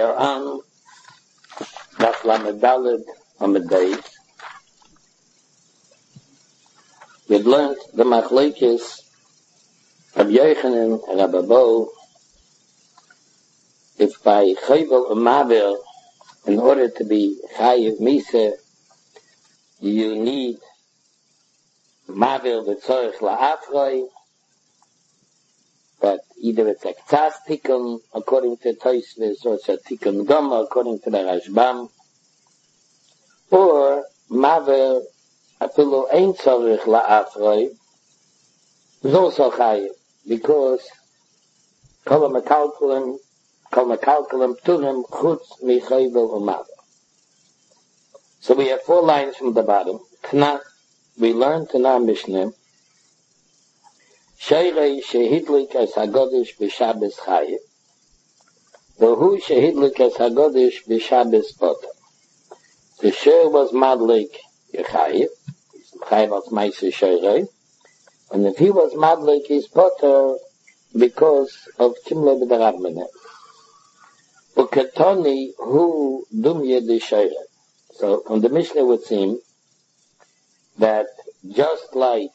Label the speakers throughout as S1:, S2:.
S1: are on Daf Lamed Daled Amud Beis. We've learned the Machlekes of Yochanan and Rababo. If by Chayvel or Maver, in order to be Chayiv Misa, you need Maver v'tzorich la'afroi, but either it's a K'tzas Tikkun, according to Tosfos, or it's a Tikkun Goma, according to the Rashbam, or Maver afilu ein tzorich la'afroi, is also Chayiv, because Kol HaMekalkelim Pturim Chutz Michayvel U'Maver. So we have 4 lines from the bottom. Tana, we learned in our Mishnah, Sheirei shehidlik es hagodish b'Shabbos chayiv, v'hu shehidlik es hagodish b'Shabbos poter. The sheir was madlik yechayiv, chayiv als meise sheirei, and if he was madlik, he's poter because of kimle b'derabmeneh. Uketoni hu dumye de sheirei. So from the Mishnah would seem that just like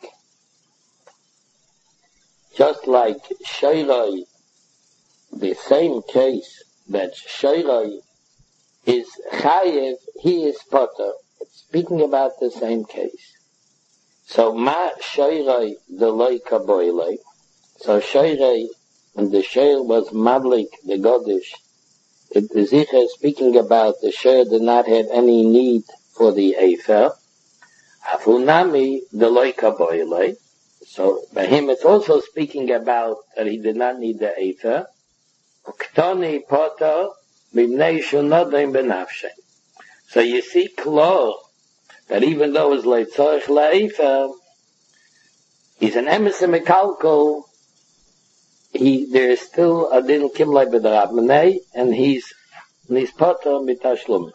S1: Sheirei, the same case that Sheirei is Chayev, he is Potter. It's speaking about the same case. So Ma Sheirei the Loi Kaboilei. So Sheirei, when the Sheir was Madlik the Godish, it is speaking about the Sheir did not have any need for the Efer. Afunami the Loi Kaboilei. So by him it's also speaking about that he did not need the Efer. Uktoni Potter b'mnei shunodim benafshem. So you see clear that even though it's like tzorich la'efer, he's an emes mekalkol. There is still a din kimlai b'derabmenei, and he's Potter mitashlum.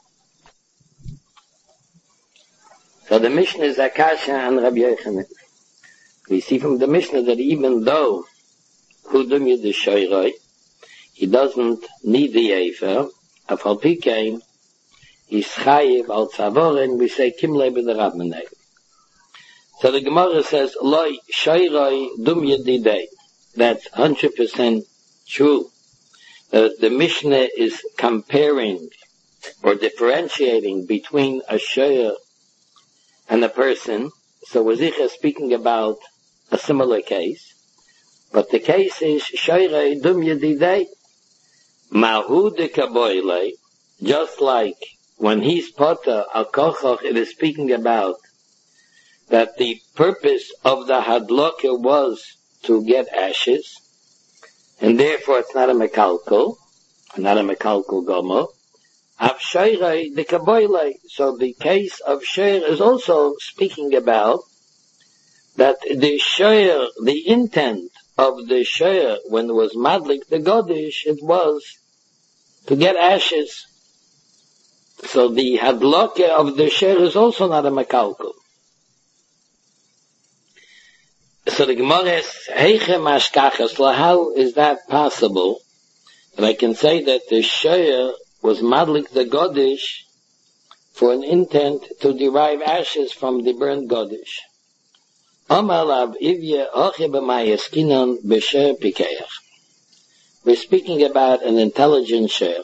S1: So the Mishnah is Akasha and Rabbi Yochanan. We see from the Mishnah that even though Hudum Yid Sheirei, he doesn't need the Efer, Afal Pikein, he's Chayiv al Tzavorin, we say Kimlei b'derabmenei. So the Gemara says, Loi Sheirei Dum Yididei. That's 100% true. The Mishnah is comparing or differentiating between a sheir and a person. So Wazicha is speaking about a similar case. But the case is Sheirei Dum Yedidei Mahu de Kaboilei. Just like when he's Potter Al Kochoch, it is speaking about that the purpose of the Hadloka was to get ashes, and therefore it's not a mekalkol gomo. Av sheirei de kaboilei. So the case of sheir is also speaking about that the sheir, the intent of the sheir when it was madlik the godish, it was to get ashes. So the hadloka of the sheir is also not a mekalkol. So the Gemara is, how is that possible? And I can say that the Sheir was madlik the Godish for an intent to derive ashes from the burnt Godish. We're speaking about an intelligent Sheir.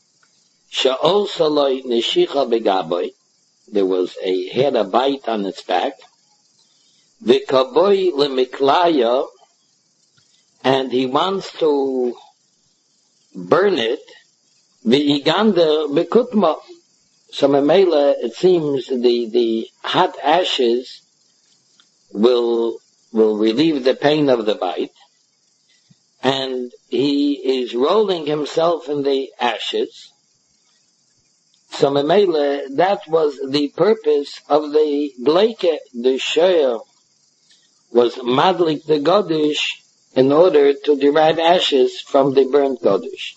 S1: There had a bite on its back. V'kaboy lemiklaya, and he wants to burn it. V'iganda b'kutma. So memela, it seems the hot ashes will relieve the pain of the bite, and he is rolling himself in the ashes. So memela, that was the purpose of the bleke, the sheir was madlik the godish in order to derive ashes from the burnt godish.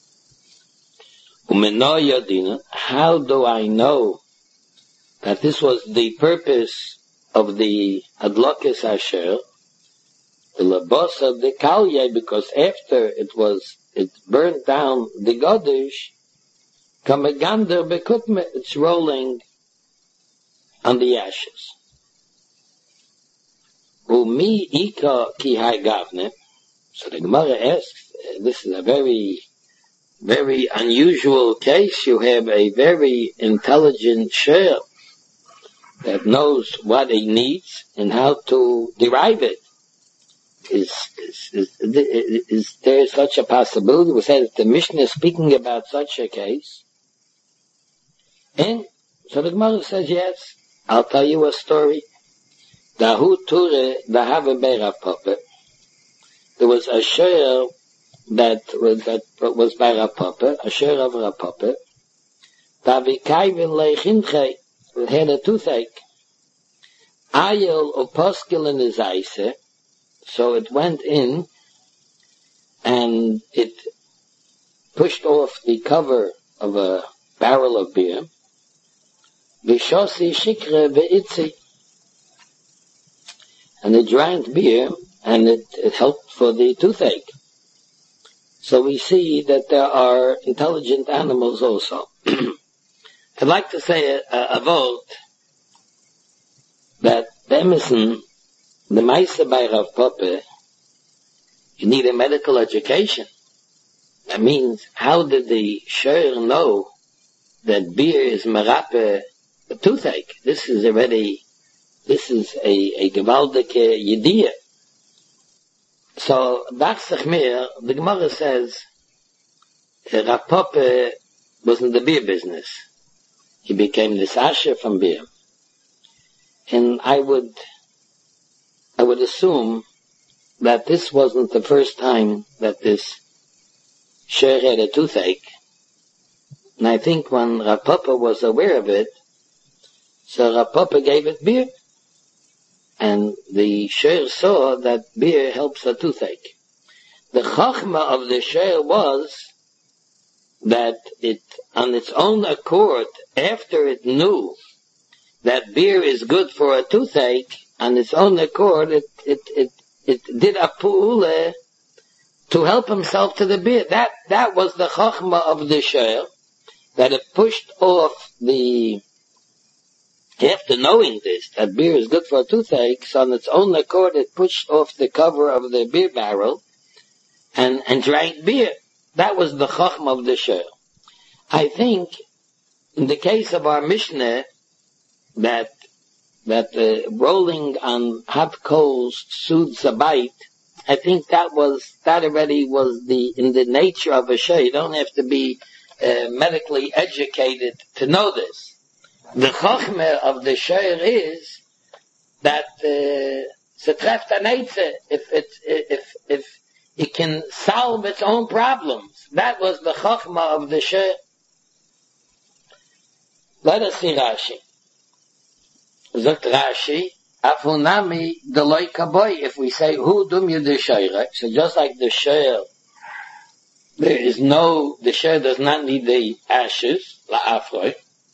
S1: How do I know that this was the purpose of the adlokes asher? The labos of the kalye, because after it was it burnt down the Godish, Kamagander Bekutme, it's rolling on the ashes. Umi Ika Ki Hai Gavne. So the Gemara asks, this is a very, very unusual case. You have a very intelligent sheikh that knows what he needs and how to derive it. Is there such a possibility? We said that the Mishnah is speaking about such a case. And so the Gemara says, yes, I'll tell you a story. Dahu Ture Dahave Be'Rav Papa. There was a sheikh that was by Rav Papa, a sheikh of Rav Papa. Davikayvin Leichinche had a toothache. Ayel Oposkil in his eyes. So it went in and it pushed off the cover of a barrel of beer. Vishosi Shikre Ve'itzi. And it drank beer and it helped for the toothache. So we see that there are intelligent animals also. I'd like to say a vote that the Emerson, the Maisa by Rav Papa, you need a medical education. That means, how did the sheikh know that beer is merape a toothache? This is a gewaldige yediyah. So, the Gemara says, Rav Papa was in the beer business. He became the sasha from beer. And I would assume that this wasn't the first time that this sheikh had a toothache. And I think when Rav Papa was aware of it, so Rav Papa gave it beer. And the sheikh saw that beer helps a toothache. The chachma of the sheikh was that it, on its own accord, after it knew that beer is good for a toothache, on its own accord, it did a pu'ule to help himself to the beer. That was the chachma of the sheikh, that it pushed off the, after knowing this, that beer is good for a toothache, so on its own accord, it pushed off the cover of the beer barrel and drank beer. That was the chachma of the sheikh. I think, in the case of our Mishnah, that rolling on hot coals soothes a bite, I think that already was in the nature of a sheikh. You don't have to be medically educated to know this. The chachma of the sheikh is that if it can solve its own problems. That was the chachma of the sheikh. Let us see Rashi. Zot Rashi, Afunami Deloi Kaboy. If we say Hu Dum Yud Sheikh, so just like the sheikh, the sheikh does not need the ashes, la'afroi.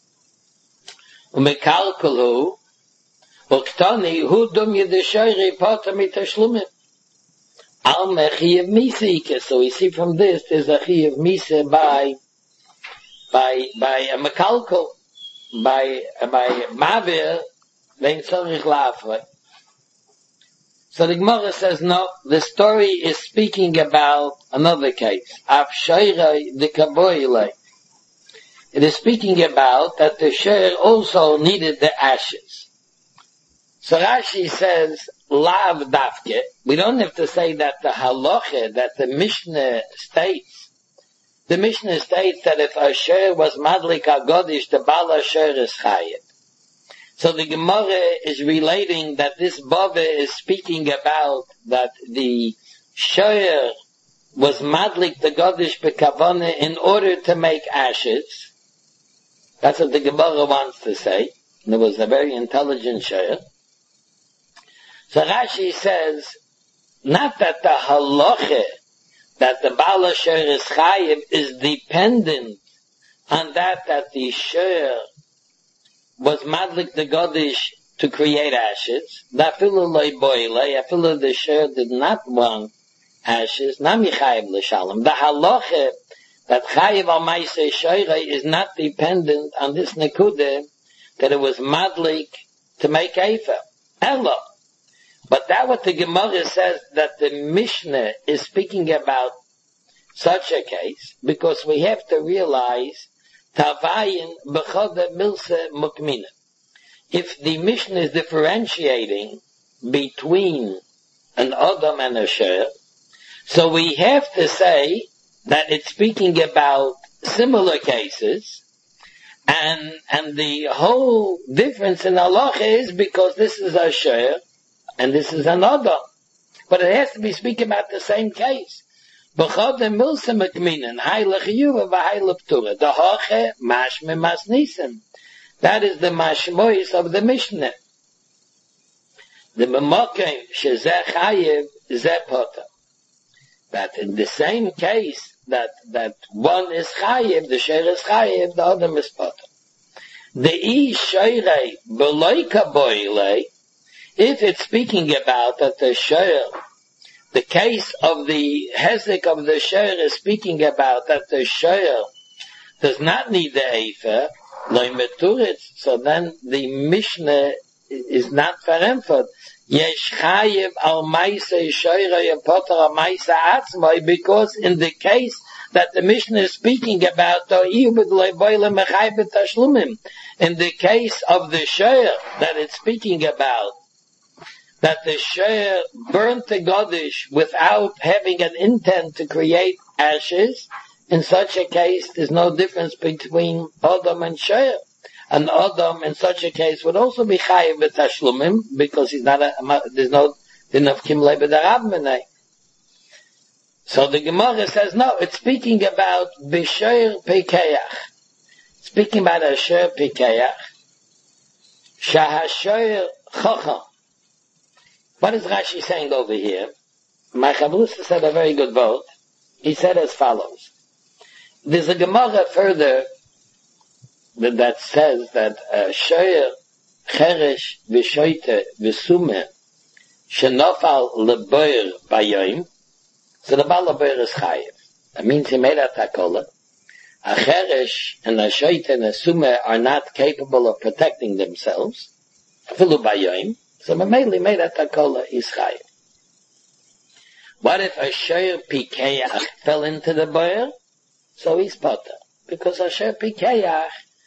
S1: Umekalkulu, Uktani Hu Dum Yud Sheikh Pata Mitashlumin. Al Mechiyev Misa. So we see from this, there's a Chiyev Misa by a Mekalkul, by Mavir, Vein Tzorich La'afroi. So the Gemara says, no, the story is speaking about another case. Av Sheirei de Kaboile. It is speaking about that the sheikh also needed the ashes. So Rashi says, Lav Dafke. We don't have to say that the halacha, that the Mishnah states. The Mishnah states that if a sheikh was madlik agodish, the Bala sheikh is chayiv. So the Gemara is relating that this Bava is speaking about that the sheikh was madlik the godish bekavana in order to make ashes. That's what the Gemara wants to say. And it was a very intelligent sheikh. So Rashi says, not that the halacha, that the Baal Asher is chayiv, is dependent on that the sheikh was madlik the godish to create ashes. The sheikh did not want ashes, nami chayiv l'shalom. The halacha that chayiv al ma'aseh shoyrei is not dependent on this nekudah that it was madlik to make efer. Ella. But that what the Gemara says that the Mishnah is speaking about such a case, because we have to realize Tavayin b'choda milse mukmina. If the Mishnah is differentiating between an Adam and a Sher, so we have to say that it's speaking about similar cases, and the whole difference in halacha is because this is a Sher and this is an Adam. But it has to be speaking about the same case. B'chod milse mekminen, hay l'chiyuva v'hay l'ptura. The hoche mashme masnisen. That is the mashmois of the Mishnah. The memokim shezeh chayiv zeh poter. That in the same case that one is chayiv, the sher is chayiv, the other is poter. The ish shoyrei b'loi kaboilei. If it's speaking about that the sher, the case of the hezek of the sher is speaking about that the sher does not need the efer, loy meturitz, so then the Mishnah is not verempfert. Yesh chayiv al ma'aseh shoyrei and poter al ma'aseh atzmai, because in the case that the Mishnah is speaking about, in the case of the sher that it's speaking about, that the sher burnt the godish without having an intent to create ashes, in such a case there's no difference between Adam and sher. An Adam in such a case would also be chayiv b'tashlumim, because he's not there's no enough kimlei b'darav menei. So the Gemara says, no, it's speaking about b'sher pikeach. Speaking about a sher pikeach, shahasher chacham. What is Rashi saying over here? My Chavrusa said a very good vote. He said as follows. There's a Gemara further that says that Shoyer, Cheresh, V'shoite, V'sume, Shenofal Leboyer Bayoim. So the Baal Leboyer is Chayiv. That means he made a takola. A Cheresh and a Shoite and a Sume are not capable of protecting themselves. Filu Bayoim. So Mameli made a takola is chayiv. What if a sher pikeach fell into the boyer? So he's poter. Because a sher pikeach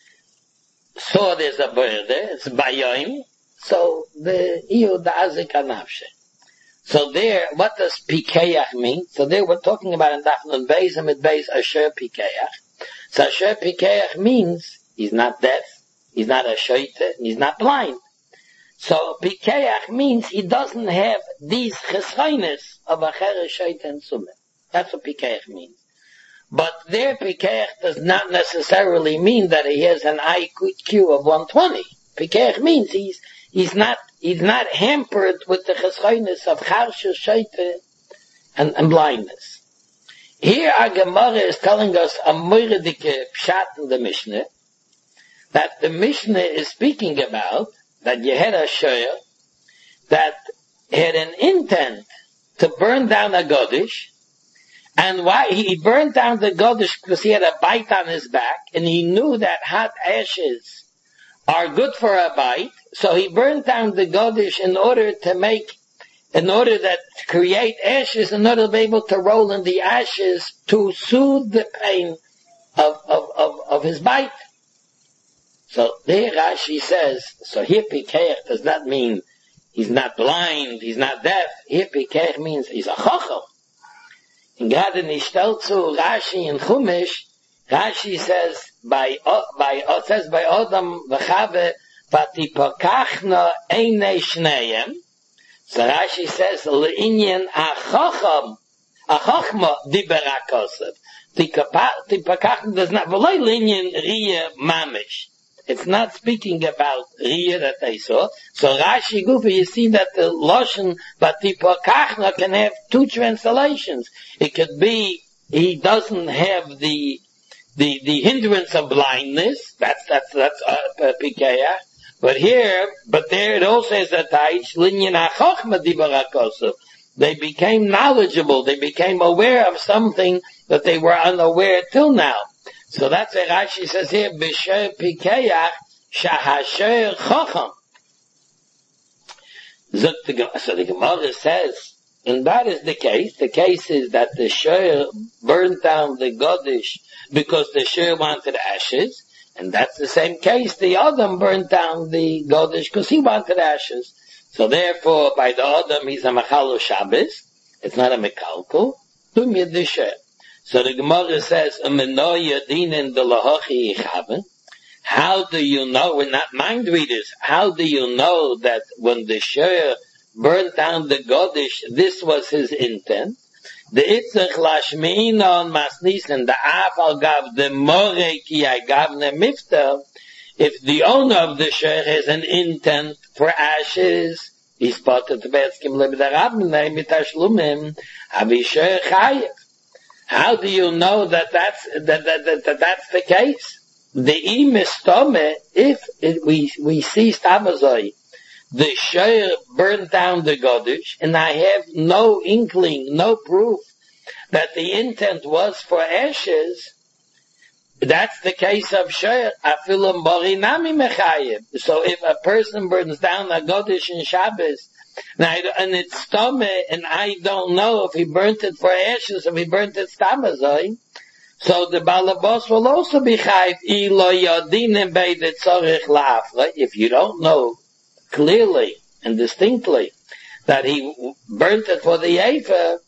S1: saw there's a boyer there, it's bayoim, so the azik anavshe. So there, what does pikeach mean? So there we're talking about in Dafnun Beis and Beis a sher pikeach. So a sher pikeach means he's not deaf, he's not a shoite, he's not blind. So pikeach means he doesn't have these chesroines of a cheresh, shoite, and sume. That's what pikeach means. But their pikeach does not necessarily mean that he has an IQ of 120. Pikeach means he's not hampered with the chesroines of charsha, shoite, and blindness. Here our Gemara is telling us a moiredike pshat in the Mishnah, that the Mishnah is speaking about that you had a shoyer that had an intent to burn down a godish, and why he burned down the godish because he had a bite on his back, and he knew that hot ashes are good for a bite, so he burned down the godish in order to create ashes, in order to be able to roll in the ashes to soothe the pain of his bite. So there Rashi says, so here pikeach does not mean he's not blind, he's not deaf. Here pikeach means he's a chacham. And gerade nicht zu Rashi in Chumash, Rashi says by Adam v'chave vatipakachna einei shneim. So Rashi says le'inyan a chachma dibera kosev. Tipakachna does not v'loi le'inyan riya mamish. It's not speaking about Riyah that they saw. So Rashi Gufa, you see that the Loshen Batipakachna can have two translations. It could be he doesn't have the hindrance of blindness. That's Pikeach. But there it also says that Linyan HaChochma Dibarakosav. They became knowledgeable. They became aware of something that they were unaware till now. So that's what Rashi says here, B'sher Pikeach Shahasher Chacham. So the Gemara says, and that is the case. The case is that the Sher burned down the Godish because the Sher wanted ashes, and that's the same case. The Adam burned down the Godish because he wanted ashes. So therefore, by the Adam, he's a Machalo Shabbos. It's not a Mekalko. Dumya the Sher. So the Gemara says, how do you know, we're not mind readers, how do you know that when the Sher burned down the Godish, this was his intent? The Itzach Lashmeina on Masnisen, the Afal Gav, the Moreki Agavne Mifta, if the owner of the Sher has an intent for ashes, he's spotted to Betskim Lebdarabnei Mitashlumim, Avi Sher Chayev. How do you know that that's the case? The imistome, if we see Stamazoi, the Sher burned down the Godish, and I have no inkling, no proof that the intent was for ashes, that's the case of Sher. Afilu Morinami Mechayim. So if a person burns down a Godish in Shabbos, and it's Stome, and I don't know if he burnt it for ashes, if he burnt it Stamazoi, so the Balabos will also be Chayiv, if you don't know clearly and distinctly that he burnt it for the Eifer,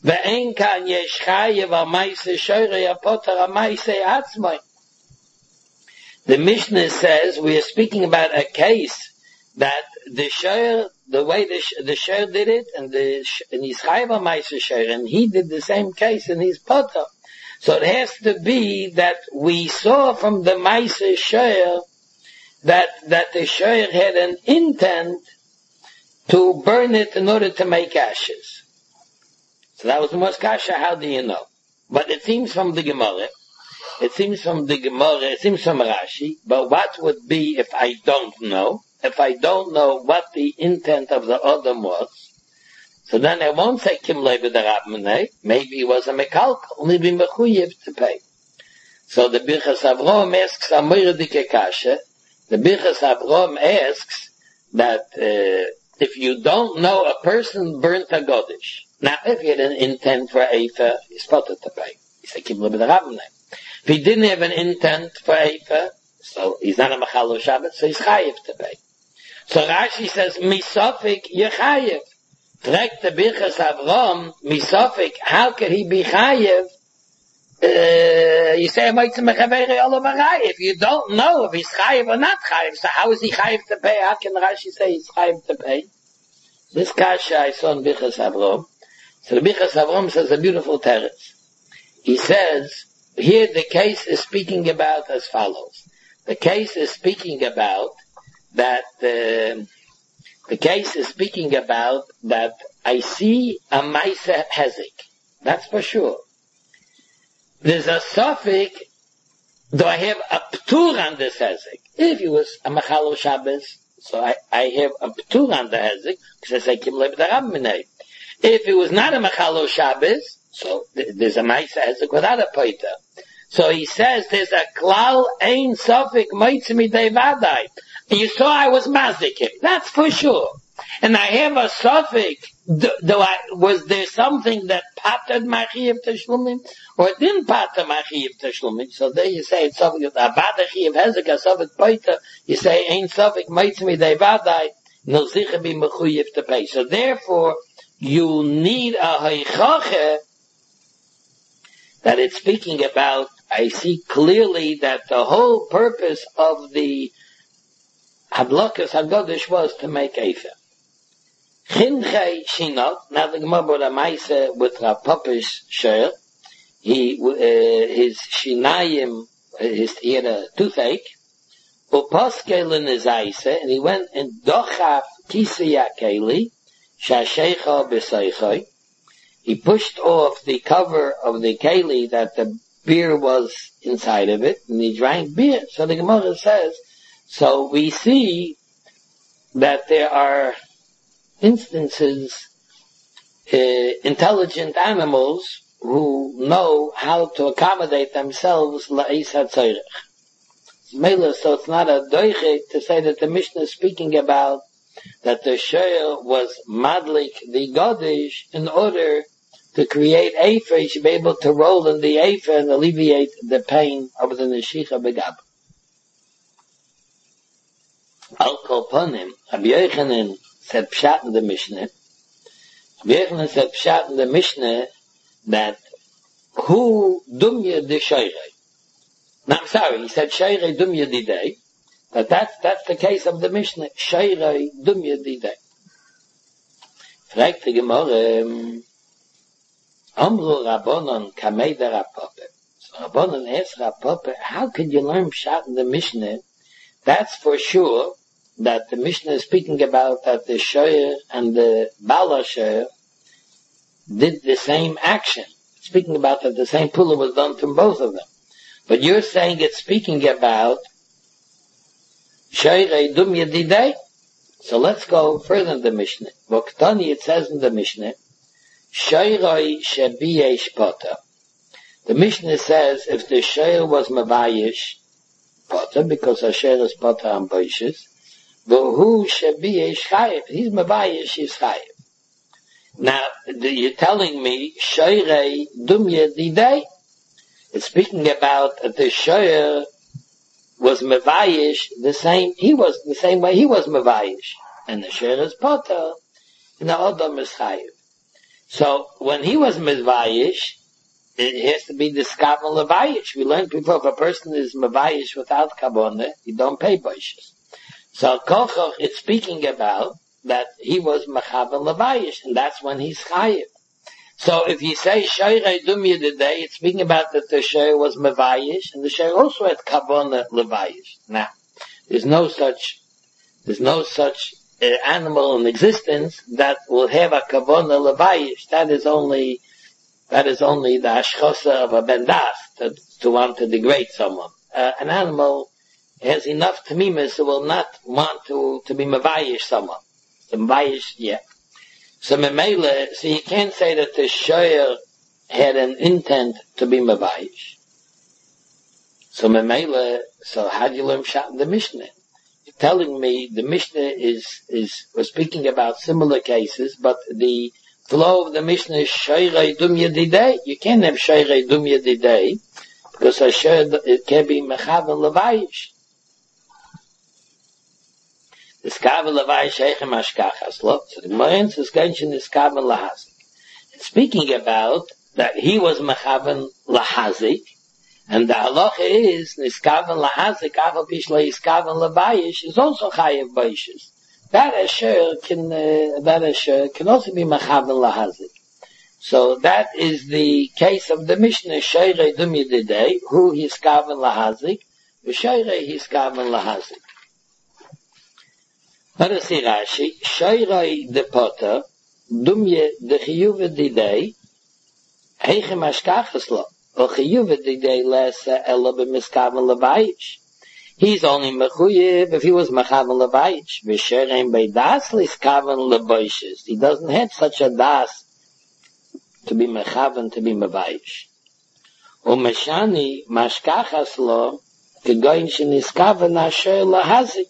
S1: the Mishnah says we are speaking about a case that the Sher, the way the Sher did it, and he's Chayiv HaMaisa Sher, and he did the same case in his Potter. So it has to be that we saw from the Maisa Sher that the Sher had an intent to burn it in order to make ashes. So that was the most kasha, how do you know? But it seems from the Gemara, it seems from Rashi, but what would be if I don't know? If I don't know what the intent of the Adam was, so then I won't say Kimlei b'darabmenei. Maybe he was a mekalk, only be mechuyev to pay. So the Birchas Avrom asks a moiradike kasha. The Birchas Avrom asks that if you don't know a person burnt a Godish. Now, if he had an intent for Eifer, he's spotted to pay. He said Kimlei b'darabmenei. If he didn't have an intent for Eifer, so he's not a Machalo Shabbat, so he's chayiv to pay. So Rashi says, Misofik yechayiv. Direct the Birchas Avrom, Misofik, how could he be chayiv? You say, if you don't know if he's chayiv or not chayiv, so how is he chayiv to pay? How can Rashi say he's chayiv to pay? This kasha I saw in Birchas Avrom. So the Birchas Avrom says a beautiful teretz. He says, here the case is speaking about as follows. The case is speaking about that the case is speaking about that I see a Maisa Hezek. That's for sure. There's a suffix, do I have a Ptur on this Hezek? If it was a Machalo Shabbos, so I have a Ptur on the Hezek, because I say Kimlei b'darabmenei. If it was not a Machalo Shabbos, so there's a Maisa Hezek without a Poita. So he says there's a Klal Ein Suffix Moitzmi Devadai. You saw I was mazik. That's for sure. And I have a suffix. Was there something that pattered Machiyev Teshlumim? Or it didn't patter Machiyev Teshlumim? So there you say it's suffix. Abadachiyev Hezek, a suffix Poita. You say ain't suffix Meitzmi Devadai. No zicha be Mechuyev to pay. So therefore, you need a Heichache that it's speaking about. I see clearly that the whole purpose of the Hadlakas HaGodish was to make Eifer. Chinchei Shinot, now the Gemara brought a Maisa with Rav Papish Sher. His Shinayim, he had a toothache. Upaskel in his Eise, and he went and Dochaf Kisiyah Keli, Shashecha B'Seichoi. He pushed off the cover of the Keli that the beer was inside of it, and he drank beer. So the Gemara says, so we see that there are instances intelligent animals who know how to accommodate themselves la'is hatzorech. So it's not a doiche to say that the Mishnah is speaking about that the shoyer was madlik the godish in order to create Eifer. He should be able to roll in the Eifer and alleviate the pain of the Neshicha Begab. Al kol ponim, Rabbi Yochanan said pshat in the Mishnah. Rabbi Yochanan said pshat in the Mishnah that who dumya de shoyrei. No, I'm sorry, he said shoyrei dumya didei. But that's the case of the Mishnah. Shoyrei dumya didei. Fragt die Gemorre, Amru Rabbanon kamei der Rapope. So Rabbanon asked Rapope, how could you learn pshat in the Mishnah? That's for sure that the Mishnah is speaking about that the shoyer and the bala shoyer did the same action. Speaking about that the same pula was done from both of them. But you're saying it's speaking about shoyrei dumya didei. So let's go further in the Mishnah. Voktani, it says in the Mishnah, shoyrei shebiyesh pota. The Mishnah says if the shoyer was mavayish pota, because a shoyer is pota and boishes, v'hu shebiyesh chayiv. He's mavayish, he's chayiv. Now, you're telling me shoyrei dumya didei? It's speaking about the shoyer was mevayish the same. He was the same way he was mevayish, and the shoyer is pota, and the adam is chayiv. So when he was mevayish, it has to be the skaven levayish. We learned before if a person is mevayish without kabonah, you don't pay boishes. So kochoch, it's speaking about that he was mechaven levayish, and that's when he's chayiv. So if you say shoyrei dumya didei, it's speaking about that the shoyer was mevayish, and the shoyer also had kabonah levayish. Now, there's no such animal in existence that will have a kabonah levayish. That is only the ashchosa of a bendas to want to degrade someone. An animal has enough tamimis who will not want to be mevayish someone. The mevayish, yeah. So memele, so you can't say that the shoyer had an intent to be mevayish. So memele, so how do you learn pshat in the Mishnah? You're telling me the Mishnah was speaking about similar cases, but the flow of the Mishnah is shoyrei dumya didei. You can't have shoyrei dumya didei because a shoyer, it can be mechaven levayish. The skaven levayish heichem ashkachas lo. So the Gemara is going to the skaven lahazik. It's speaking about that he was mechaven lahazik, and the halacha is niskaven lahazik afal pishla iskaven levayish is also chayev boishes. That asher can also be mechaven lahazik. So that is the case of the Mishnah shoyrei dumya didei, who he skaven lahazik, v'shoyrei he skaven lahazik. Let us see Rashi. Shoyrei de pota, dumye de chiyuve didei, heichem ashkachas lo, o chiyuve didei lesa elo b'miskaven levayish. He's only mechuyev if he was mechaven levayish. V'sherein beidas liskaven leboishes. He doesn't have such a das to be mechaven, to be mevayish. O meshani mashkachas lo, kegoyin sheniskaven asher lahazik.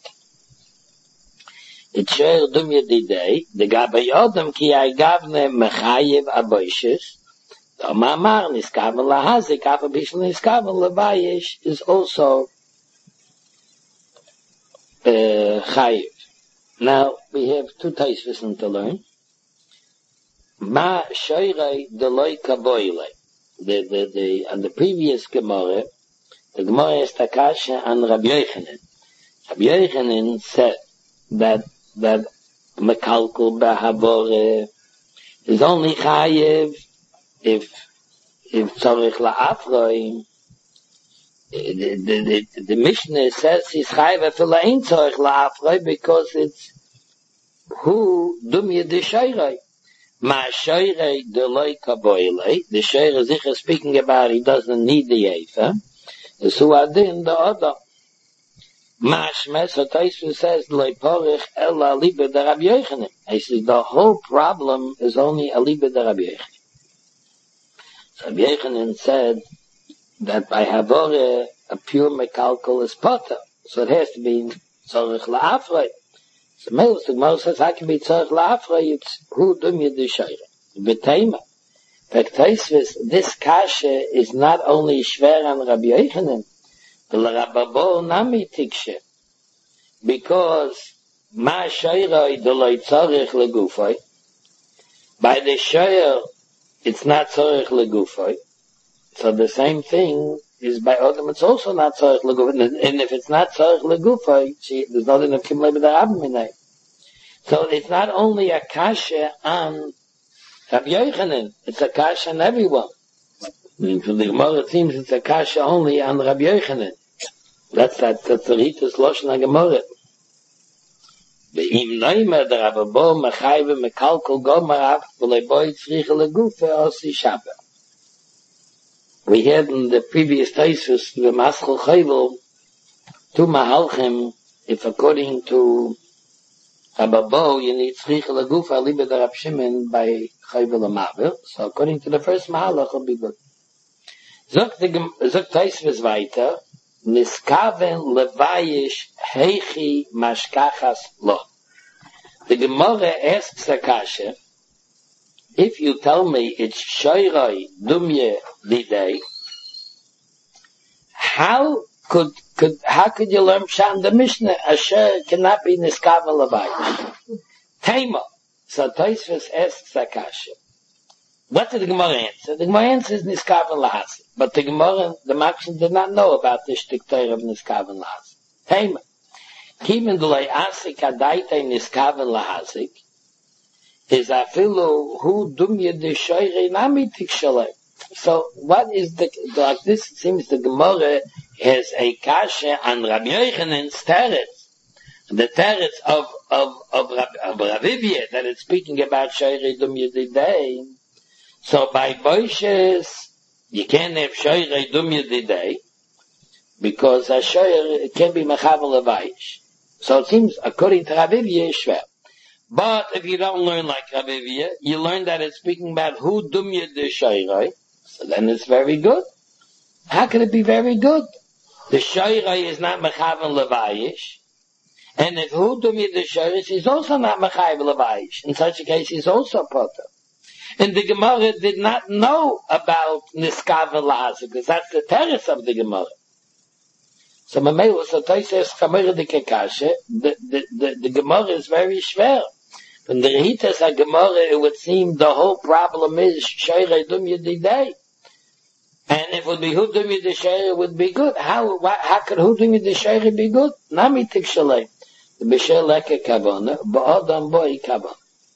S1: It shoyer dumya didei, the gabay odem ki ay gavne mechayev aboishes, the mamar niskaven lahazik, after bishel niskaven levayish is also chayev. Now, we have two taisvissen to learn. Ma shoyrei deloi kaboile. On the previous Gemara, the Gemara is takasha and Rabbi Yochanan. Rabbi Yochanan said that mekalkul behavore is only chayev if tzorich la'afroi. The Mishnah says he's chayev afil ein tzorich la'afroi because it's who dumya de shoyrei. Ma shoyrei deloi kaboilei. The shoyrei zicha speaking about he doesn't need the eifer. Is who adin the other. Mashma, so Taisva says, Loi porich ela libe de Rabbi Yochanan. He says, the whole problem is only a libe de Rabbi Yochanan. So Rabbi Yochanan said that by Havore, a pure mekalkal is potter. So it has to be tzorich la'afrei. So Melech the Gemara says, how can be tzorich la'afrei? It's hu dum yedishayre. B'teima. But Taisva, this kasha is not only shver on Rabbi Yochanan, because ma shayroi deloi tzorich legufoi. By the shayr, it's not tzorich legufoi. So the same thing is by Odom, it's also not tzorich legufoi. And if it's not tzorich legufoi, there's not enough kimlei b'darabim minay. So it's not only a kasha on Rabbi Yochanan, it's a kasha on everyone. From the Gemara it seems it's a kasha only on Rabbi Yochanan. That's the Ritas Loshen HaGemara. Ve'im noimer der Rabbi Bo mechayve mekalkol gomarav v'lei boi tzricha legufe osi Shabbat. We had in the previous Taisus, the Maschel Chayvel, two Mahalchim, if according to Rabbi Bo, you need tzricha legufe alibe der Rab Shimon by Chayvel Amaver. So according to the first Mahalach, will be good. Zog Taisus weiter, Niskaven levayish heichi mashkachas lo. The Gemara asks a kasha, if you tell me it's shoyroi dumye lidei, how could you learn Pshat the Mishnah? Asher cannot be niskaven levayish. Tema. So Tosfos asks a kasha. What did the Gemara answer? The Gemara answers Niskaven lahasik. But the Gemara, the Makshim did not know about the shtikter of Niskaven lahasik. Tema. Kiven d'loi asik adaita Niskaven lahasik is afilu hu dumye de shoyre namitik shalei. So what is like this seems the Gemara has a kasha on Rabbi Yochanan's teretz. The teretz of Ravivia that it's speaking about shoyre dumye de day. So by Boishes, you can't have Shoyrei Dum Yedidei, because a Shoyer can be Mechavel Levayish. So it seems, according to Ravivia, it's shver. But if you don't learn like Ravivia, you learn that it's speaking about who Dum Yedidei Shoyrei, so then it's very good. How can it be very good? The Shoyrei is not Mechavel Levayish, and if who Dum Yedidei Shoyrei, he's also not Mechavel Levayish. In such a case, he's also Potter. And the Gemara did not know about Niskaven lahasik, because that's the terrace of the Gemara. So Mamelu, so Toy says, Chamor de Kekashe, the Gemara is very schwer. From the Ritas HaGemara, it would seem the whole problem is Shoyrei Dum Yedidei. And if it would be Hu Dum Yedidei Shoyrei, it would be good. How could Hu Dum Yedidei Shoyrei be good? Nami Tik Shalei. The B'Sher Leke Kavona, Ba'odam Boi Kavona.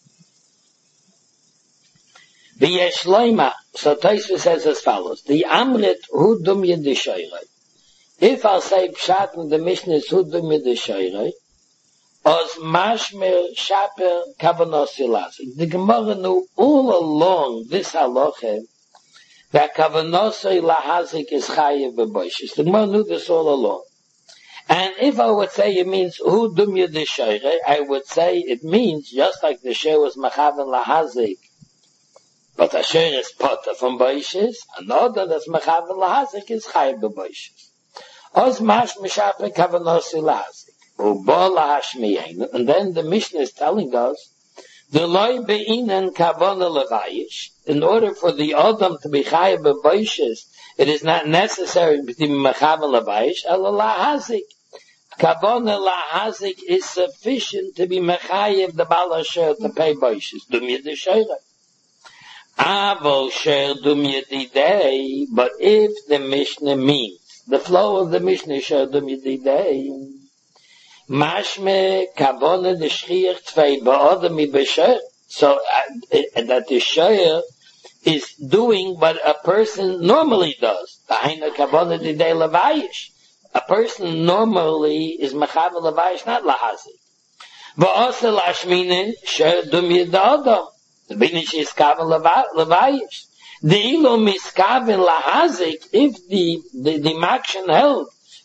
S1: The Yeshleima, so Tosfos says as follows, the Amrit hu dum yedishayrei. If I'll say Pshat in the Mishnah is hu dum yedishayrei, os mashmer shaper kavanos ilasik. The Gemara knew all along this halacha that kavanos ilahazik is chayev b'boishes. The Gemara knew this all along. And if I would say it means hu dum yedishayrei, I would say it means just like the share was machaven lahazik, but Asher is potter from Boishes, another that's Mechaven Lahazik is Chayev b'Boishes. Oz mash mishape kavanos lahazik, ubo lahashmiyein. And then the Mishnah is telling us, the loy beinen kavana levayish. In order for the Adam to be Chayev b'Boishes, it is not necessary to be Mechaven Lahayish, ela lahazik. Kavana lahazik is sufficient to be Mechayev the Baal Asher to pay Boishes. Dum yedishayrei. Avol sher dum yedidei, but if the Mishnah means, the flow of the Mishnah sher dum yedidei, mashme kavona de shchiach tvei ba'odam ibesher, so that the shayr is doing what a person normally does. Ta'ina kavona de levayish. A person normally is mechavel levayish, not lahazik. Va'asa lashminin sher dum yedadam. The Binish is kaven levayish. The ilo miskaven lahazik, if the makshan held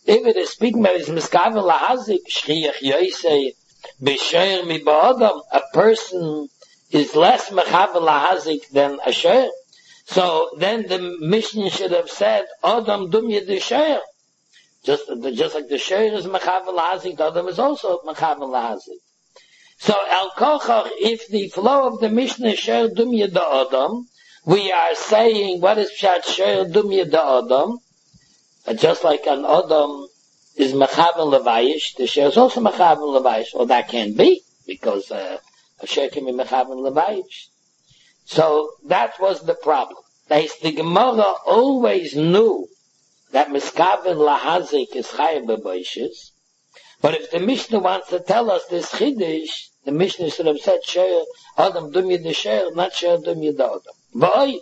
S1: if it is speaking about his miskaven lahazik, shchiach yoisei, b'shoyer mi ba'odam, a person is less mechaven lahazik than a shoyer. So then the Mishnah should have said, Adam dumya de shoyer. Just like the shoyer is mechaven lahazik, the Adam is also mechaven lahazik. So al kochach, if the flow of the Mishnah is shoyer dumya de Adam, we are saying, what is pshat shoyer dumya de Adam? Just like an Adam is mechaven levayish, the shoyer is also mechaven levayish. Well, that can't be, because a shoyer can be mechaven levayish. So that was the problem. The Gemara always knew that miskaven lahazik is chayav b'boishes, but if the Mishnah wants to tell us this chiddush, the Mishnah should have said shoyer Adam dumya de shoyer, not shoyer dumya de Adam. V'oid.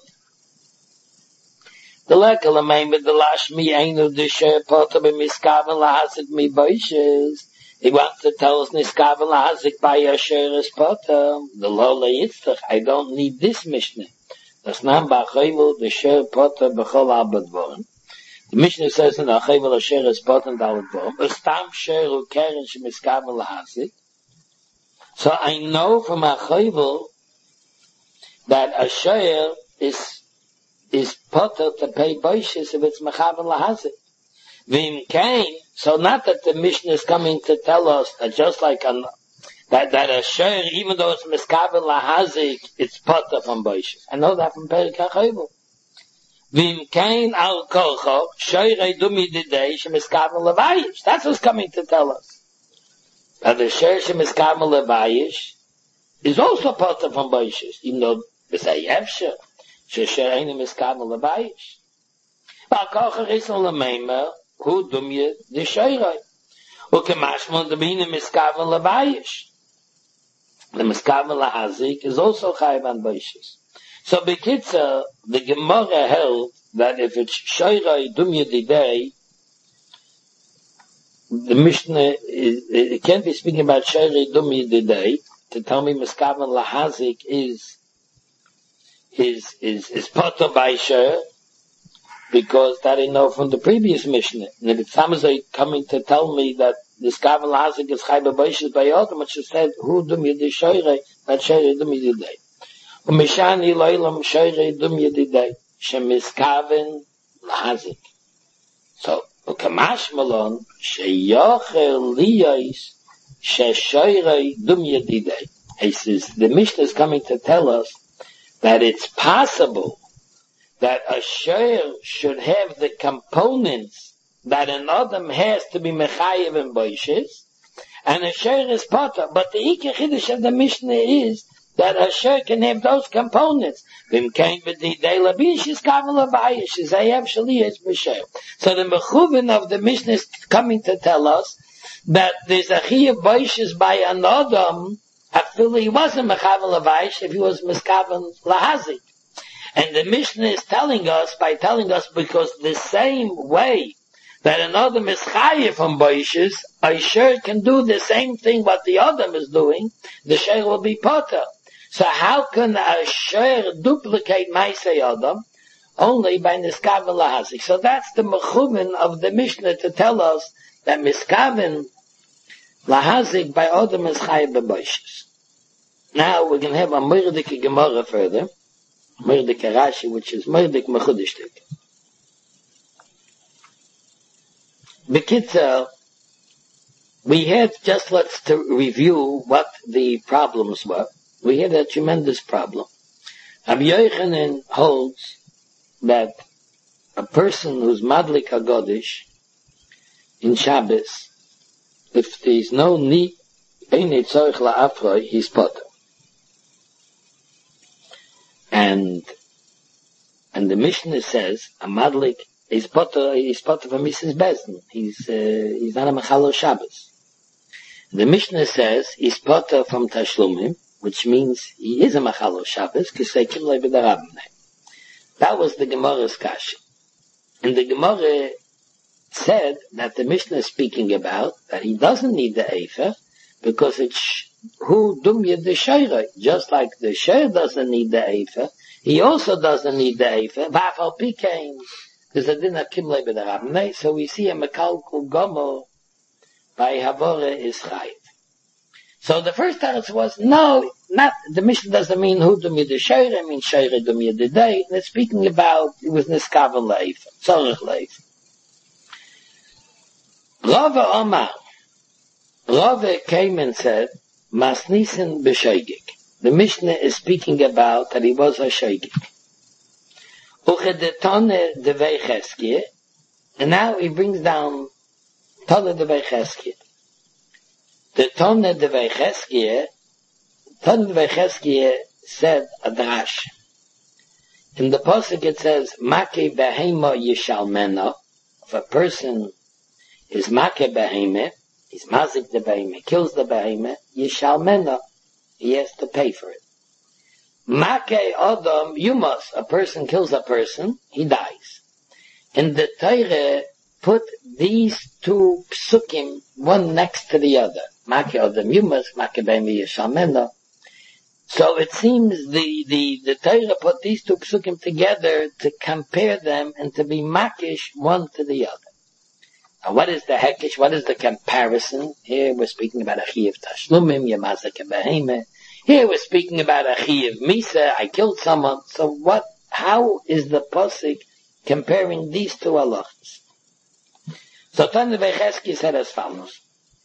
S1: The lekel amein with the lashmi einu de shoyer poter b'miskaven lahazik mi boishes. He wants to tell us niskaven lahazik by a shoyer is poter. The lola yitzchak. I don't need this Mishnah. Das nam ba'achayvel the shoyer poter b'chol abadvorim. The Mishnah says in Achayvel a shoyer is poter and abadvorim. A stam shoyer who keren shemiskaven lahazik. So I know from Achayvel that a shoyer is poter to pay boishes if it's mechaven lahazik. Vim kain, so not that the Mishnah is coming to tell us that just like that a shoyer, even though it's miskaven lahazik, it's poter from boishes. I know that from Perek HaChayvel. Vim kain al kolcho, shoyer dumi didei shemiskaven levayish. That's what's coming to tell us. That the shoyer shemiskaven levayish is also poter from boishes, even though it's a yevsher. Shoyer ain't miskaven levayish. Al kolcho risol lemeimer, who dumye de shoyrei. Ukemashmon demine miskaven levayish. The miskaven lahazik is also chayav on boishes. So bekitzer, the Gemara held that if it's shoyrei dumye didei, the Mishnah it can't be speaking about shoyrei dumye didei to tell me miskaven lahazik is poter by shoyer, because that I know from the previous Mishnah. And if it's Hamazai coming to tell me that this Kavan Lahazik is Chai B'Boishes by Yodam, it should said, who dum yedei shoyrei, not shoyrei dum yedei. Umeshani loilam shoyrei dum yedei, shemiskaven Lahazik. So, ukamash malon, sheyocher liyos, shoyrei dum yedei. He says, the Mishnah is coming to tell us that it's possible that a shoyer should have the components that an Adam has to be mechayev and boishes, and a shoyer is poter. But the ikar chiddush of the Mishnah is that a shoyer can have those components. So the mechuven of the Mishnah is coming to tell us that there's a chiyuv boishes by an Adam, actually he wasn't mechayev levayish if he was miskaven lahazik. And the Mishnah is telling us because the same way that an Adam is chayiv from boishes, a shoyer can do the same thing what the Adam is doing, the shoyer will be poter. So how can a shoyer duplicate Maaseh Adam? Only by miskaven lahazik. So that's the mechuven of the Mishnah to tell us that miskaven lahazik by Adam is chayiv b'boishes. Now we're going to have a Mordechai Gemara further. Mordechai Rashi, which is Mordechai Mechudishtik. Bekitzer, we had, just let's to review what the problems were. We had a tremendous problem. Rabbi Yochanan holds that a person who's Madlik HaGodish in Shabbos, if there's no need, he's poter. And the Mishnah says a Madlik is poter from Mrs. Bezdin. He's not a Mechalo Shabbos. The Mishnah says he's poter from Tashlumim, which means he is a Mechalo Shabbos, Kiseikim Le'B'Darabim. That was the Gemara's kasha. And the Gemara said that the Mishnah is speaking about that he doesn't need the Efer, because it's who dumya the shoyrei. Just like the shoyer doesn't need the Efer, he also doesn't need the Efer. V'afal pikein, there's a din of Kimlei b'derabnei, so we see a Mekalkul Gomo by Havore is Chayiv. So the first teretz was, no, not, the Mishnah doesn't mean who dum yedisheire, it means sheire dum yedidei, and it's speaking about, it was niskaven leif, tzorich leif. Rava Omar, Rava came and said, Masnisen b'sheigik. The Mishnah is speaking about that he was a sheigik. Uchedetone devei cheskie, and now he brings down Tone devei cheskie. The Tone devei cheskie said a drash. In the pasuk it says, Make behema yishalmena. If a person is make behema, he's mazik the behema, kills the behema, yishalmena, he has to pay for it. Make adam, you must. A person kills a person, he dies. And the Torah put these two psukim, one next to the other. Make adam, you must. Make behema yishalmena. So it seems the Torah put these two psukim together to compare them and to be makish one to the other. Now what is the hekish? What is the comparison? Here we're speaking about a chiyav tashlumim, yamazak behema. Here we're speaking about a chiyav misa, I killed someone. So how is the pasuk comparing these two halachas? So Tanya Becheski said as follows.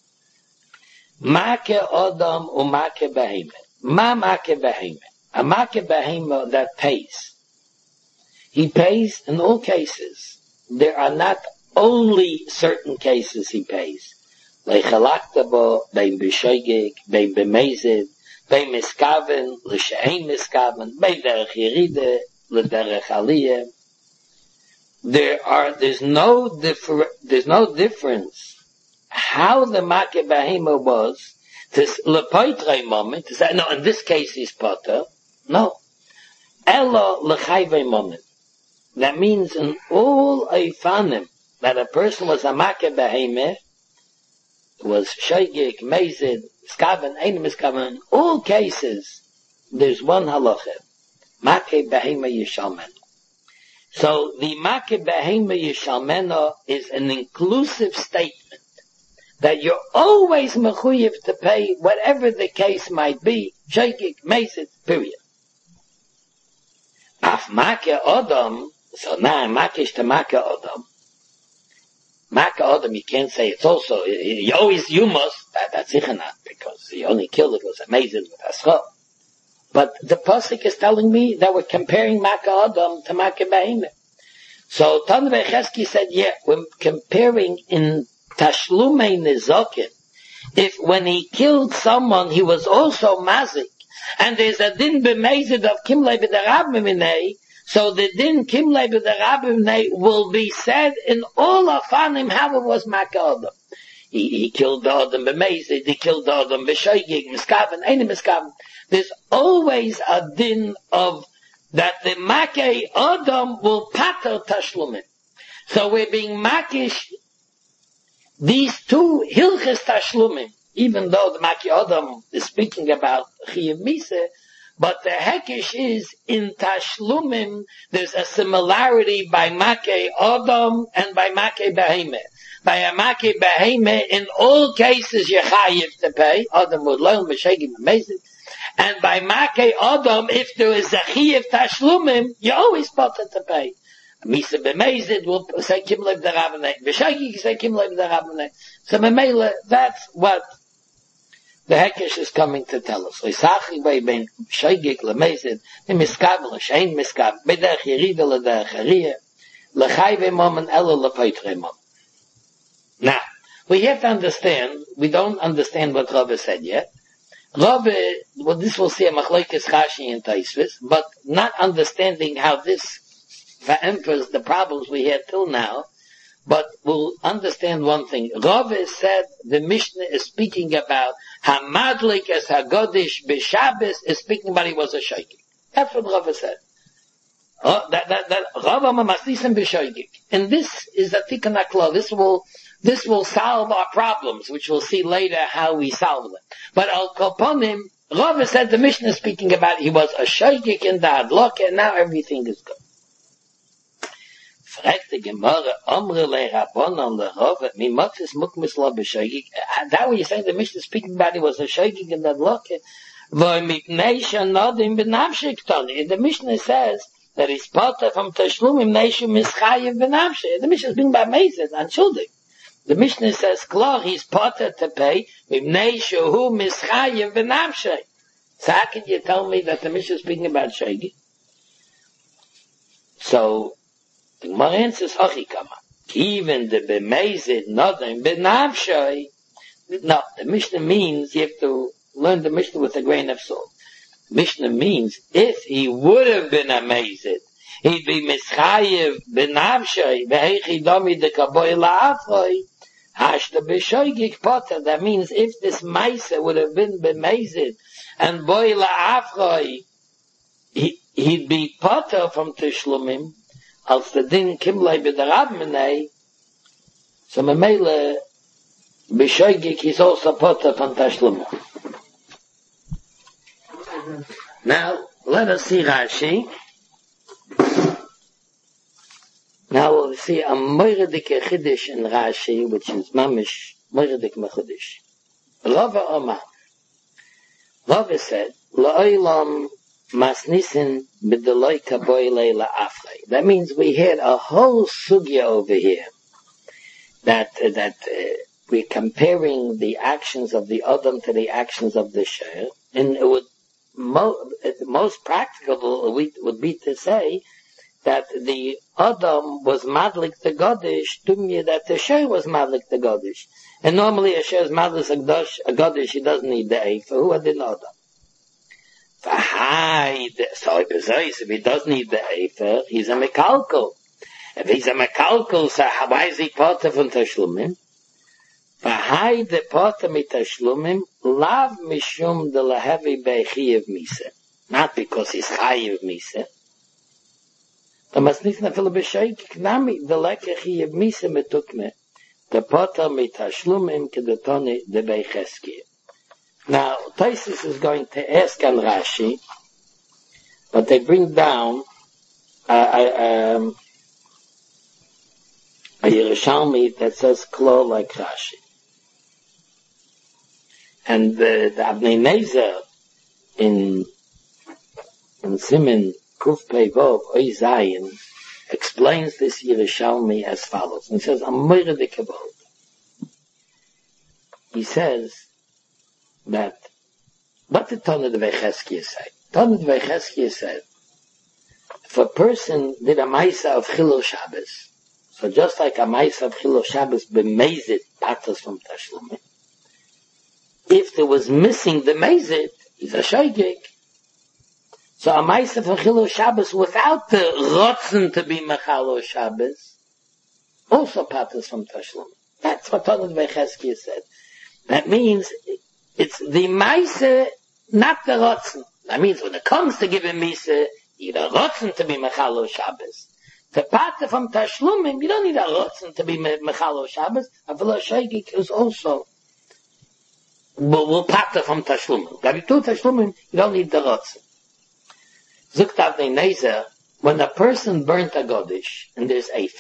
S1: Make adam umake behema. Ma make behema. A make behema that pays. He pays in all cases. There are not only certain cases he pays. Leichalakta bein b'shoigig, bein b'mezid, bein miskaven, l'she'ein miskaven, bein derech yeride, l'derech aliyah. There's no difference how the make behema was this lepoitre moment, to say, no, in this case he's potter. No. Elo lechayve moment. That means in all eifanim, that a person was a make behemeh, was shaygik, mezid, skaven, ein miskaven, in all cases, there's one halacha. Make behemeh yishalmeno. So the make behemeh yishalmeno is an inclusive statement that you're always mechuyev to pay whatever the case might be, shaygik, mezid, period. Af make adam, so now makish to make adam. Make adam, you can't say it's also, you must, that's sicher not, because he only killed it was amazing with Ascha. But the pasuk is telling me that we're comparing make adam to make behemeh. So Tanya Becheski said, yeah, we're comparing in Tashlumei Nizokin. If when he killed someone, he was also mazik, and there's a din b'mezid of Kimlei b'derabminei, so the din Kimlei b'derabminei will be said in all of anim how it was makadam. He killed the adam b'mezid, he killed the adam b'shoigig, miskaven, any miskaven. There's always a din of that the makei adam will pater tashlumin. So we're being makish these two hilches tashlumim, even though the Maki Adam is speaking about Chiyav Misa, but the hekish is in tashlumim, there's a similarity by Maki Adam and by Maki Behemeh. By a Maki Behemeh, in all cases you're chayiv to pay, Adam would learn, B'shegim amazing, and by Maki Adam, if there is a Chiyav tashlumim, you're always potter to pay. Misa b'mezid will say Kimlei b'derabminei. B'shagig say Kimlei b'derabminei. So Memela, that's what the Hekesh is coming to tell us. L'sachig bein b'shagig l'mezid, l'miskav l'shein miskav, b'derech yerida l'derech hariyah, l'chayve moment elo l'peitre moment. Now, we have to understand, we don't understand what Rava said yet. Rava, well this will say a machlokes Rashi and Tosfos, but not understanding how this emphasize the problems we had till now, but we'll understand one thing. Rava said the Mishnah is speaking about Hamadlik as Hagodish B'Shabbos is speaking about he was a shaykik. That's what Rava said. Rava Mamaslisim B'Shaykik. And this is a Tikkun HaKlal. This will solve our problems, which we'll see later how we solve them. But Al Koponim, Rava said the Mishnah is speaking about he was a shaykik in the Hadlok and now everything is good. Fragt die Gemara, Omre le Rabbanon le Rove, mi motzes mukmis lo b'shoigig. That way you say the Mishnah speaking about it was a shoigig in that loke. Vo mit neisha nodim benavshik toni. The Mishnah says that he's potter from Tashlumim neisha mischayev benavshik. The Mishnah is being by Mezid, unschuldig. The Mishnah says, klar, he's potter to pay, mit neisha hu mischayev benavshik. So how can you tell me that the Mishnah is speaking about shoigig? So, the Gemara answers, Hachikama. Even the bemezid nothing benavshay. No, the Mishnah means you have to learn the Mishnah with a grain of salt. Mishnah means if he would have been amazed, he'd be mischayev benavshay vehechi domi de kaboy la'afroi hashta b'shoigik potter. That means if this meise would have been bemezid and boy la'afroi, he'd be potter from Tishlumim. Als the din kimlai b'derab menei, so memele b'shoigik is also potter from Tashlumim. Now, let us see Rashi. Now we'll see a moiridik chiddush in Rashi, which is mamish moiridik mechudish. Rava Omar. Rava said, La'olam masnisin b'deloi kaboy leila afrei. That means we had a whole sugya over here that we're comparing the actions of the Adam to the actions of the Sheir, and it would most practicable would be to say that the Adam was madlik the Godish, dumya that the Sheir was madlik the Godish. And normally a Sheir is madlik a Godish, he doesn't need the Eif, who are the Adam? So if he doesn't need the Efer, he's a Mekalkal. If he's a Mekalkal, so why is he potter from Tashlumim? V'hai de potter mit Tashlumim, lav mishum de lahevi be'chiyev mise. Not because he's chayev mise. The masnifna fila b'shoig knami de leke chiyev mise metukme. The potter mit Tashlumim kedetone de be'cheskie. Now, Taisus is going to ask on Rashi, but they bring down a Yerushalmi that says Klo like Rashi. And the Abnei Nezer in Simen Kuf Pei Vov Oy Zayin explains this Yerushalmi as follows. And he says, Amore de Kavod. He says, that what did Tana de Vecheskia say? Tana de Vecheskia said, if a person did a Maisa of Chilul Shabbos, so just like a Maisa of Chilul Shabbos b'mezid patas from Tashlumim, if there was missing the mezid, he's a shoigig. So a Maisa of Chilul Shabbos without the rotzen to be Mechalo Shabbos, also patas from Tashlumim. That's what Tana de Vecheskia said. That means it's the Maise, not the Rotzen. That means when it comes to giving Mise, you need a Rotzen to be Mechalo Shabbos. The Pata from Tashlumim, you don't need a Rotzen to be Mechalo Shabbos. Avila Shoigik is also will Pata from Tashlumim. Gabitu Tashlumim, you don't need the Rotzen. Zuktav Nezer, when a person burnt a Godish, and there's Eifer,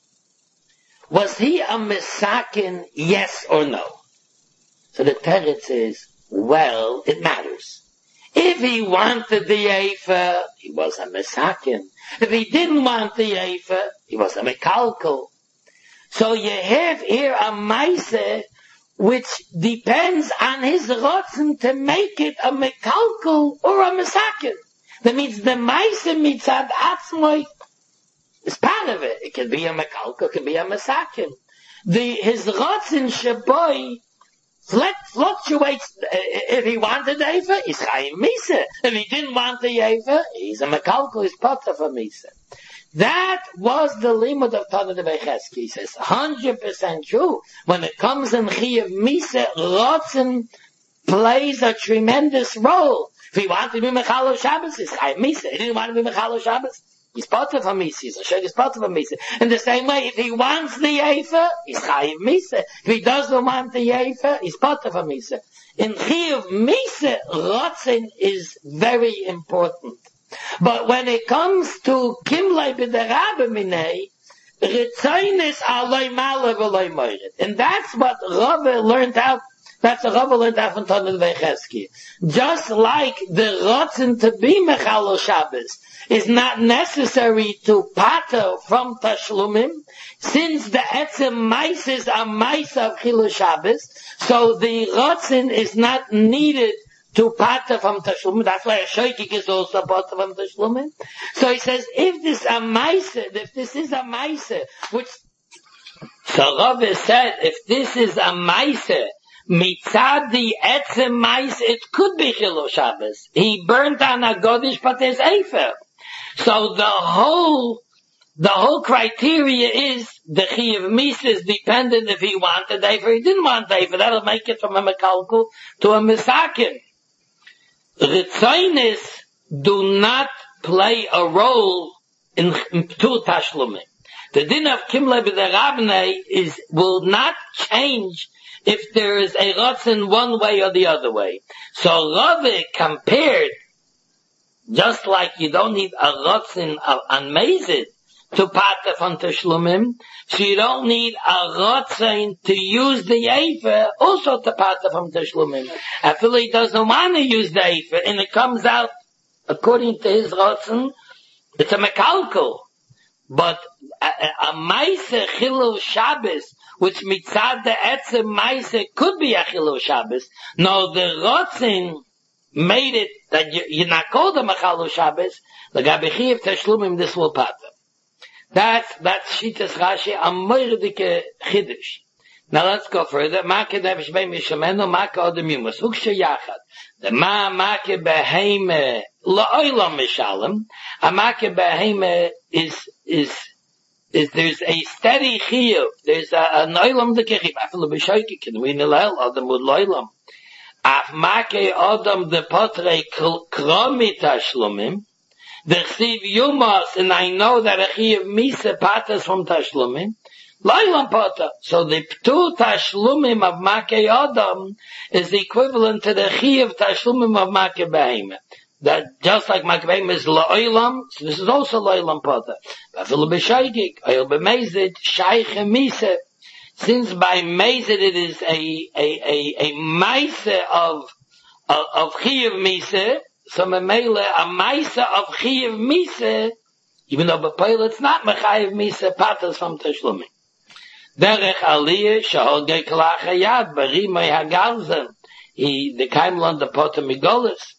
S1: was he a Mesakin, yes or no? So the Teretz is, well, it matters. If he wanted the Eifer, he was a Mesakin. If he didn't want the Eifer, he was a Mekalkal. So you have here a Maise, which depends on his Rotzen to make it a Mekalkal or a Mesakin. That means the Maise mitzad Atzmoi is part of it. It can be a Mekalkal, it can be a Mesakin. His Rotzen Shaboy fluctuates. If he wanted the Eifer, he's Chayim Misa. If he didn't want the Eifer, he's a Mekalkal, he's Potter for Misa. That was the limit of Tana de Vecheskia. He says, 100% true. When it comes in Chiyav Misa, Rotzen plays a tremendous role. If he wanted to be Mechalo Shabbos, he's Chayim Misa. He didn't want to be Mechalo Shabbos, he's Potter for Misa. He's a Sheg, he's Potter for Misa. In the same way, if he wants the Eifer, he's Chayiv Misa. If he doesn't want the Eifer, he's Potter for Misa. In Chayiv Misa, Rotzen is very important. But when it comes to Kimlai B'derabah Minei, Ritzonis aloi male v'loi moiret. And that's what Rava learned out. That's what Rava learned out from Tanit Veicheski. Just like the rotzen to be Mechalo Shabbos is not necessary to pater from Tashlumim, since the etzem maises are mice of Chilo Shabbos, so the rotzen is not needed to pater from Tashlumim. That's why a shoykik is also pater from Tashlumim. So he says, if this is a maise, which, so Rava said, if this is a maise, mitzad the etzem maise, it could be Chilo Shabbos. He burnt on a godish, but there's Eifer. So the whole criteria is the Chiyuv Misa is dependent if he wanted Eifer, he didn't want Eifer. That'll make it from a Mekalkul to a Misakim. Ritzonis do not play a role in Ptur Tashlumim. The din of Kimle b'derabnei will not change if there is a rotzen one way or the other way. So Rava compared, just like you don't need a rotzen on Mezid to pater from Tashlumim, so you don't need a rotzen to use the Eifer also to pater from Tashlumim. After he doesn't want to use the Eifer, and it comes out according to his rotzen, it's a mekalkul. But a Maise Chilul Shabbos, which mitzad the etzem Maise could be a Chilul Shabbos, no, the rotzen made it that you're not called a Chilul Shabbos, the Gabichiv Tashlumim, this will pater. That's Shitas Rashi, a moirdike Chiddush. Now let's go further. Make Nefesh Bein Mishamenu, Make Odem Yumus. Ukshe Yachad. The Make Beheime La'olam Mishalem. A Make Beheime is there's a steady chiyuv. There's an oilam de kechib. Afilu b'shoyki can we nilel adam with loilam. Af Make Odem de Potrei Kromi Tashlumim. The chsiv Yumas, and I know that a chiyuv Misa patas from Tashlumim. Loilam Potter. So the Ptur Tashlumim of Make Odem is equivalent to the chiyuv Tashlumim of Make Beheime. That just like Make Beheime is Loilam, so this is also Loilam Potter. Afilu b'shoygik, Oyel b'mezid, Shaykh Misa. Since by Mezid it is a Maisa of chiyuv Misa, so Memele, a Maisa of chiyuv Misa, even though B'Poel it's not Mechayiv Misa, patas from Tashlumim. Derech Aliyah, Shahogei Kalach Hayad, Barimei Hagalzen, the Kaimlon, the Potter Migolis.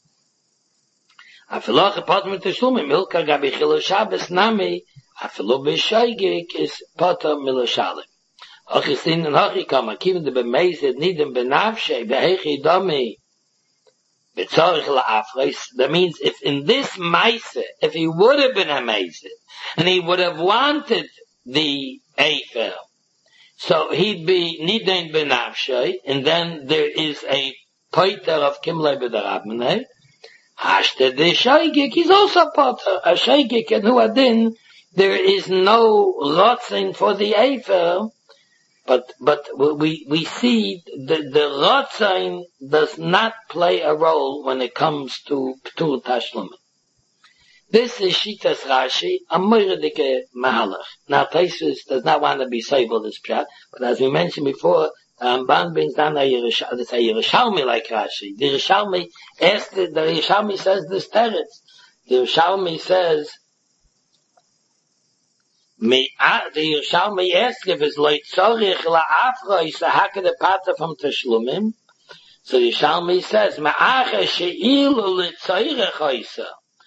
S1: Afiloch a Potter Mitashumim, Milka Gabi Chilo Shabbos Nami, Afilo B'Shoygik is Potter Miloshalim. Ochisin and Hochikam, Akiv the B'Mezid, Nidim B'Navshe, B'Hechi Domi, B'Tzorich La'afreis. That means if in this Maise, if he would have been amazed, and he would have wanted the Eifer, so he'd be Nidain B'Navshe, and then there is a Poiter of Kimlei B'Derabnei. Hashte de Shoygik is also Potter. A Shoygik and Huadin, there is no rotzen for the Eifer, but we see the rotzen does not play a role when it comes to Ptur Tashlumim. This is Shitas Rashi, a moirdike mahalach. Now Taisus does not want to be saved this pshat, but as we mentioned before, Ban brings down a Yerushalmi like Rashi. The Yerushalmi says this teretz. The Yerushalmi says, the Yerushalmi asks if it's like tzorich la'afroi sahaka the pater from Tashlumim. So the Yerushalmi says, ma'acha she'ilu l'tzoirech oisa.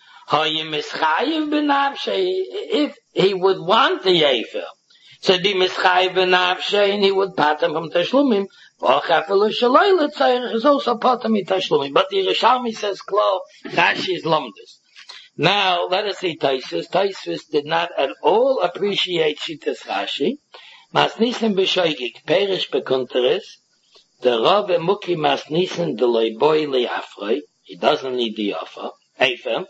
S1: If he would want the Eifer, so it'd be mischayiv b'nafshe, and he would pater from Tashlumim. Is also pater from Tashlumim. But the Yerushalmi says, "Klo, Rashi is lomdus." Now let us see Taisus. Taisus did not at all appreciate Shitas Rashi. Masnisen b'shoygik perish bekunteres. The Rav Muki masnisen de loy boy liafrei. He doesn't need the Eifer.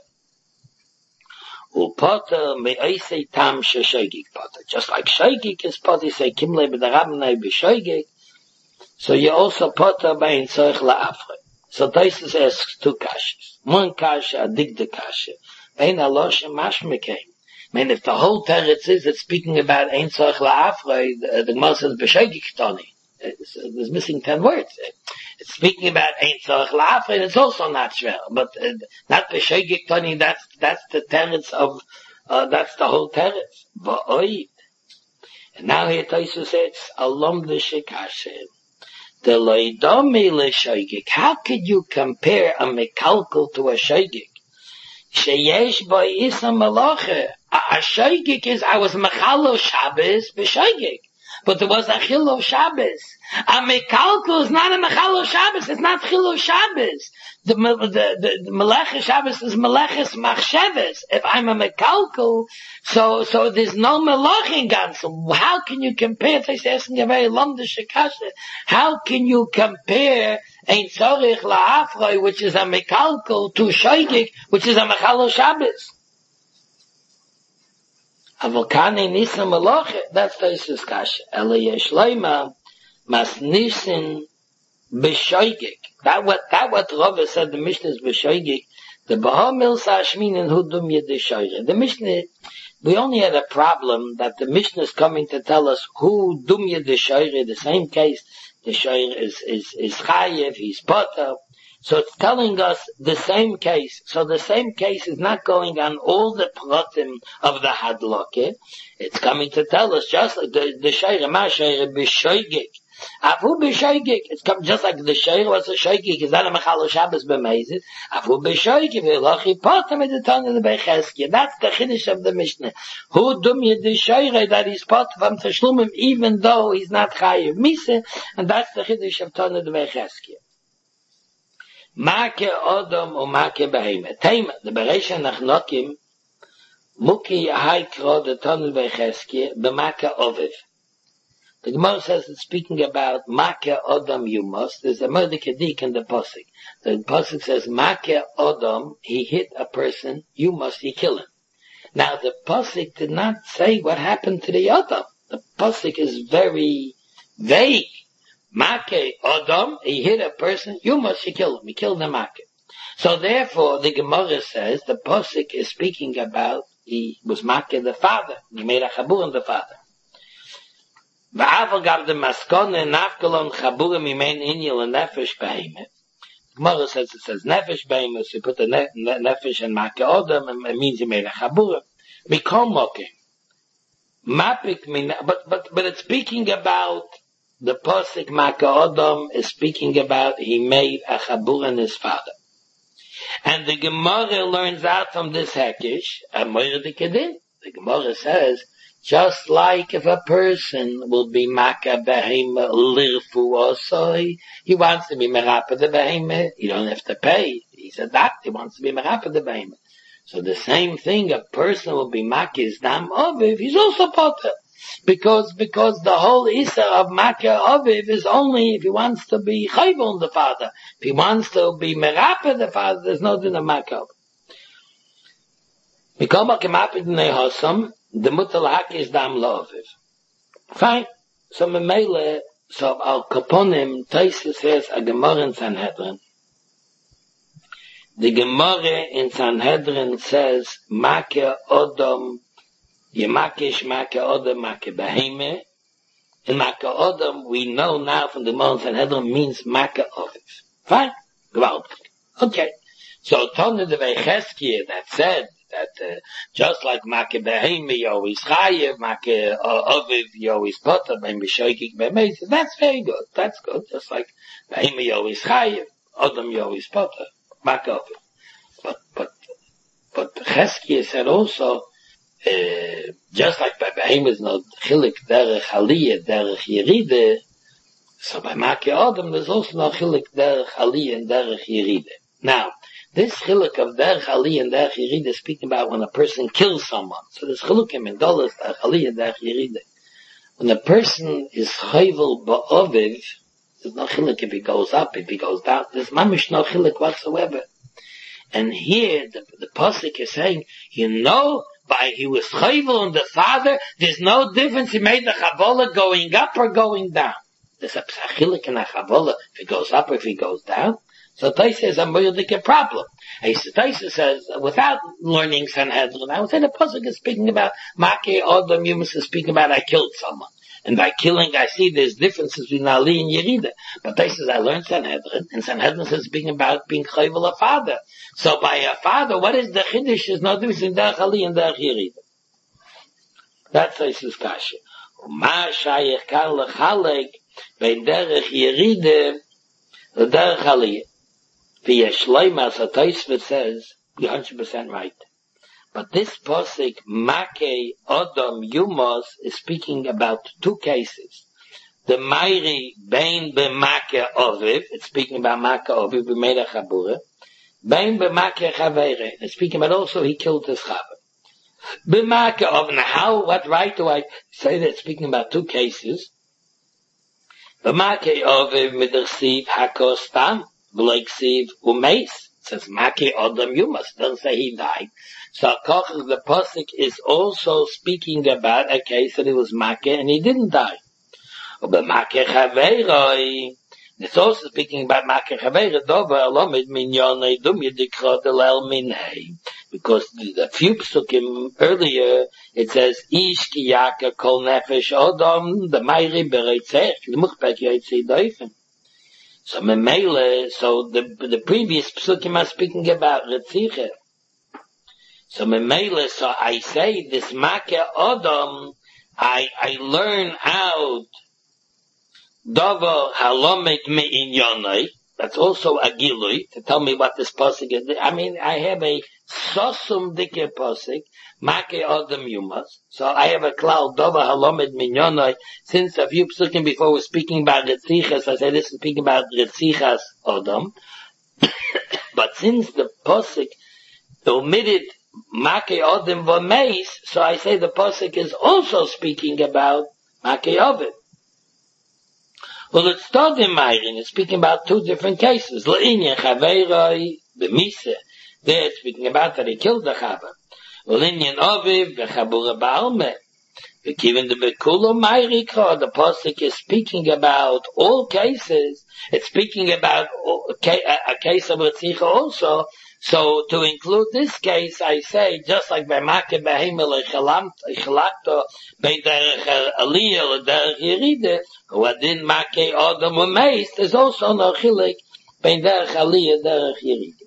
S1: Potter may I say tam shoygik potter. Just like shoygik is potter, say kimle b'derabnei b'shoygik. So you also potter by in tzorich la'afrei. So Taisus asks two kashas. One kasha, a dig the kasha. Ein alosh mashmekein. mean, if the whole teretz is it's speaking about Ein Tzorech La'afroi, the Gemara says B'Shoigig Ktoni. There's missing 10 words. It's speaking about Ein Tzorech La'afroi, and it's also not shver. But not B'Shoigig Ktoni, that's the teretz of, that's the whole teretz. V'oi. And now here Tosfos says, Alom L'Shekashem. The Loidomi L'Shoigig. How could you compare a Mekalkel to a Shoigig? Sheyesh bo isa malacha. A shoigig is, I was mechalo Shabbos b'shoigig. But there was a chilo Shabbos. A mekalkel is not a mechalo Shabbos. It's not chilo Shabbos. The melecha Shabbos is meleches machsheves. If I'm a mekalkel, so there's no melech in Gansu. How can you compare? It's asking a very lomdische kasha. How can you compare Ein Tzorech La'afroi, which is a mekalkel, to shoigig, which is a mechalo Shabbos? Avokane nisa maloche, that's Tosfos kasha. Ela yesh loima mas nisin b'shoigig. That what Rava said, the Mishnah is b'shoigig. The Baha Milsa Ashminin Hudum Yedishoigig. The Mishnah, we only had a problem that the Mishnah is coming to tell us who Dum Yedishoigig, the same case, the Shoigig is Chayev, he's Potter. So it's telling us the same case. So the same case is not going on all the pratim of the hadloke. It's coming to tell us just like the shayre, ma shayre b'shoigig. Afu b'shoigig. It's just like the shayre was a shoigig. Is that a mechalo Shabbos b'meizid? Afu b'shoigig. V'lochi potem in the tongue of the Becheskia. That's the chiddush of the Mishnah. Who dum yed shayre that he's pot from teshlumim even though he's not chayiv misa, and that's the chiddush of tongue of the Becheskia. Make Odom or Make Beheme. Tema, the Beresha Nachnokim, Muki Haikro, the Tonel Becheskia, B'Make Oviv. The Gemara says it's speaking about Make Odom you must. There's a Mordekadik in the Pasuk. The Pasuk says, Make Odom, he hit a person, you must, he kill him. Now the Pasuk did not say what happened to the Odom. The Pasuk is very vague. Make Odom, he hit a person, you must kill him. He killed the Make. So therefore, the Gemara says, the Pasuk is speaking about, he was Make the father. He made a Chabur on the father. V'aval gab the maskone, nafkalon Chabur, mimein inyel, and nefesh beheme. Gemara says, it says nefesh beheme, so you put the nefesh and Make Odom, and it means he made a Chabur. Mikom moke. Mapik, but it's speaking about, the Pasuk Make Odom is speaking about he made a Chabur on his father. And the Gemara learns out from this Hekish, a Moira de Kedin. The Gemara says, just like if a person will be Make Behema Lirfu Osoi, he wants to be Merapa the Behema, you don't have to pay. He's a doctor, he wants to be Merapa the Behema. So the same thing, a person will be Make his Dam Oviv, he's also Potter. Because the whole Issa of Makkah Aviv is only if he wants to be Chayv on the father. If he wants to be Merapa the father, there's no din of Makkah. Mikol Makemapid Nehosam, the Mutal Hakish Dam Loviv. Fine. So Memele, so Al Kaponim, Tosfos says a Gemara in Sanhedrin. The Gemara in Sanhedrin says Makkah Odom Yemakish Make Odom Make Beheme. In Make Odom, we know now from the Mount Sanhedrin means Make Oviv. Fine? Gewalt. Okay. So Tony the Vecheskia that said that just like Make Beheme you always Chayev, Make Oviv you always Potter, Ben B'Shoigig B'Meis, that's very good. That's good. Just like Beheme you always Chayev, Odom you always Potter, Make Oviv. But Cheskia said also, just like by Behema is not chilik derech aliyah, derech yeride, so by Make Odom there's also no chilik derech aliyah and derech yeride. Now, this chilik of derech aliyah and derech yeride is speaking about when a person kills someone. So there's chilukim in dollars, derech aliyah and derech yeride. When a person is chayvel ba'oviv, there's no chilik if he goes up, if he goes down. There's mamish no chilik whatsoever. And here, the Pasuk is saying, by he was chayvel on the father, there's no difference. He made the chavola going up or going down. There's a psachilik in a chavola if he goes up or if he goes down. So Taisa is a moyudik problem. Taisa says, without learning Sanhedrin, I would say the Pasuk is speaking about Makeh Odom Yumas is speaking about I killed someone. And by killing, I see there's differences between Ali and Yerida. But Taisa says, I learned Sanhedrin, and Sanhedrin says speaking about being chayvel a father. So by a father, what is the Chiddush? Is not difference in Derech Ali and Derech Yerida. That's Taisa's kasha. Ma shayich kan lechalek bein Derech Yerida the Derech Aliyah. The Shleima, so Taisva says, you're 100% right. But this posik, Makeh Odom Yumos, is speaking about two cases. The Mairi Bein B'Makeh Oviv, it's speaking about Makeh Oviv, B'Meirach Habura. Bein B'Makeh Chavere, it's speaking about also he killed his Chaver. B'Makeh Oviv, now what right do I say that it's speaking about two cases? B'Makeh Oviv Midersiv Hakostam, B'Leiksiv Umeis, says Makeh Odom Yumas, doesn't say he died. So the Pasuk is also speaking about a case that it was Makeh and he didn't die. But Makeh Chaveroi, it's also speaking about Makeh Chaveroi, Dover Alomid Minyonei Dum Yedikra Delel Minhei. Because the few psukim earlier, it says, Ish ki yaka kol nefesh Odom, the Mayri Bereitzech, L'muchpek Yotzei Doifen. So Memele, so the previous psukim are speaking about Retziche. So Memele, so I say this Makeh Odom, I learn out Dovo Halomet Me'inyonai. That's also a Gilui, to tell me what this posik is. I mean, I have a Sosum Dike posik, Makeh Odom Yumas. So I have a cloud, Dovo Halomet Me'inyonai. Since a few psukim before we're speaking about Retzichas, I say this is speaking about Retzichas Odom. But since the posik omitted Makeh Odom V'Meis, so I say the posik is also speaking about Makeh Oviv. Well, it's told in Mayrin, it's speaking about two different cases. L'inyan Chaveroi B'Mise, there it's speaking about that he killed the Chaver. L'inyan Oviv V'Chabura Ba'almeh. Given the Bekulo Mayrikra, the Pasuk is speaking about all cases. It's speaking about a case of Retzicha also. So to include this case, I say, just like by Makeh Behemel Echalakto, by Derech Aliyah or Derech Yerida, who adin Makeh Odom Umeis, there's also no chilik by Derech Aliyah, Derech Yerida.